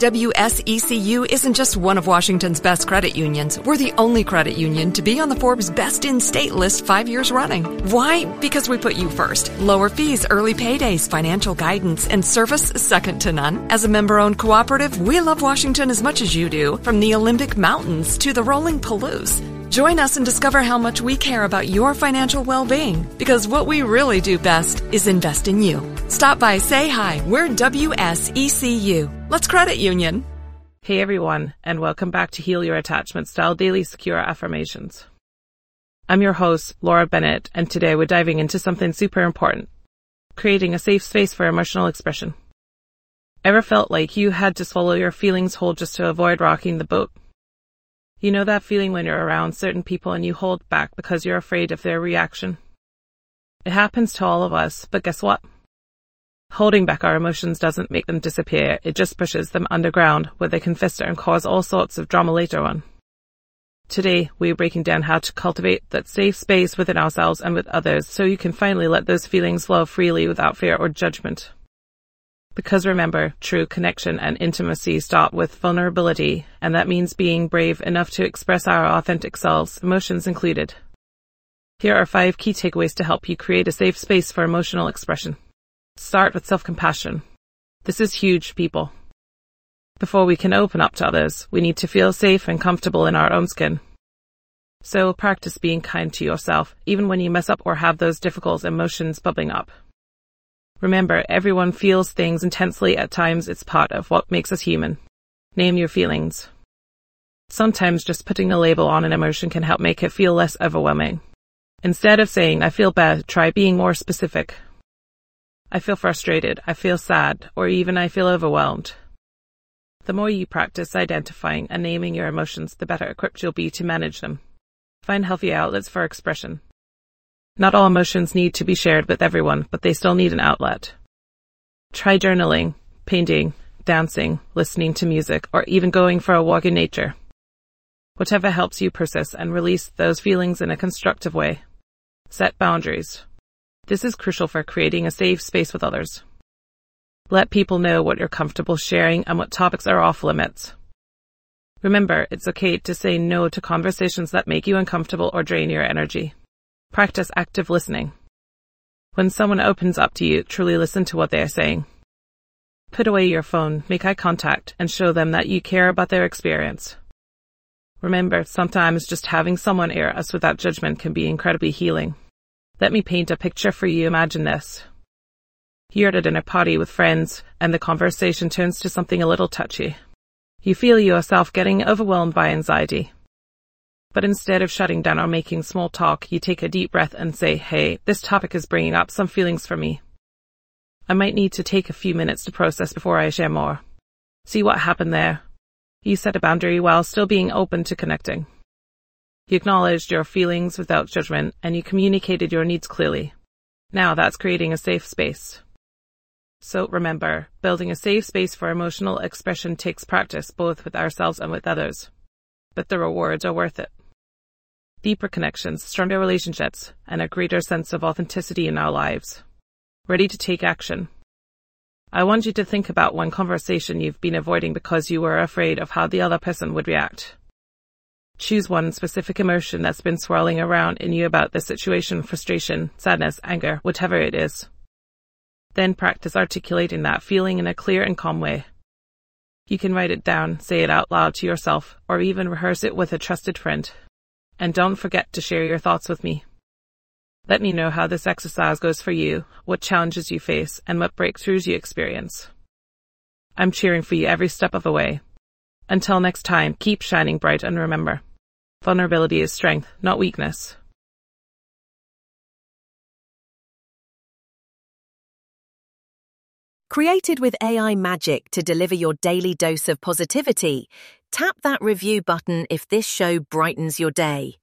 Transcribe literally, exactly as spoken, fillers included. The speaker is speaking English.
W S E C U isn't just one of Washington's best credit unions. We're the only credit union to be on the Forbes Best in State list five years running. Why? Because we put you first. Lower fees, early paydays, financial guidance, and service second to none. As a member-owned cooperative, we love Washington as much as you do, from the Olympic Mountains to the rolling Palouse. Join us and discover how much we care about your financial well-being, because what we really do best is invest in you. Stop by, say hi. We're W S E C U. Let's credit union. Hey everyone, and welcome back to Heal Your Attachment Style Daily Secure Affirmations. I'm your host, Laura Bennett, and today we're diving into something super important: creating a safe space for emotional expression. Ever felt like you had to swallow your feelings whole just to avoid rocking the boat? You know that feeling when you're around certain people and you hold back because you're afraid of their reaction? It happens to all of us, but guess what? Holding back our emotions doesn't make them disappear, it just pushes them underground where they can fester and cause all sorts of drama later on. Today, we're breaking down how to cultivate that safe space within ourselves and with others so you can finally let those feelings flow freely without fear or judgment. Because remember, true connection and intimacy start with vulnerability, and that means being brave enough to express our authentic selves, emotions included. Here are five key takeaways to help you create a safe space for emotional expression. Start with self-compassion. This is huge, people. Before we can open up to others, we need to feel safe and comfortable in our own skin. So practice being kind to yourself, even when you mess up or have those difficult emotions bubbling up. Remember, everyone feels things intensely at times. It's part of what makes us human. Name your feelings. Sometimes just putting a label on an emotion can help make it feel less overwhelming. Instead of saying, I feel bad, try being more specific. I feel frustrated, I feel sad, or even I feel overwhelmed. The more you practice identifying and naming your emotions, the better equipped you'll be to manage them. Find healthy outlets for expression. Not all emotions need to be shared with everyone, but they still need an outlet. Try journaling, painting, dancing, listening to music, or even going for a walk in nature. Whatever helps you process and release those feelings in a constructive way. Set boundaries. This is crucial for creating a safe space with others. Let people know what you're comfortable sharing and what topics are off limits. Remember, it's okay to say no to conversations that make you uncomfortable or drain your energy. Practice active listening. When someone opens up to you, truly listen to what they are saying. Put away your phone, make eye contact, and show them that you care about their experience. Remember, sometimes just having someone hear us without judgment can be incredibly healing. Let me paint a picture for you. Imagine this. You're at a dinner party with friends, and the conversation turns to something a little touchy. You feel yourself getting overwhelmed by anxiety. But instead of shutting down or making small talk, you take a deep breath and say, hey, this topic is bringing up some feelings for me. I might need to take a few minutes to process before I share more. See what happened there? You set a boundary while still being open to connecting. You acknowledged your feelings without judgment, and you communicated your needs clearly. Now that's creating a safe space. So remember, building a safe space for emotional expression takes practice, both with ourselves and with others. But the rewards are worth it. Deeper connections, stronger relationships, and a greater sense of authenticity in our lives. Ready to take action? I want you to think about one conversation you've been avoiding because you were afraid of how the other person would react. Choose one specific emotion that's been swirling around in you about the situation: frustration, sadness, anger, whatever it is. Then practice articulating that feeling in a clear and calm way. You can write it down, say it out loud to yourself, or even rehearse it with a trusted friend. And don't forget to share your thoughts with me. Let me know how this exercise goes for you, what challenges you face, and what breakthroughs you experience. I'm cheering for you every step of the way. Until next time, keep shining bright, and remember, vulnerability is strength, not weakness. Created with A I magic to deliver your daily dose of positivity, tap that review button if this show brightens your day.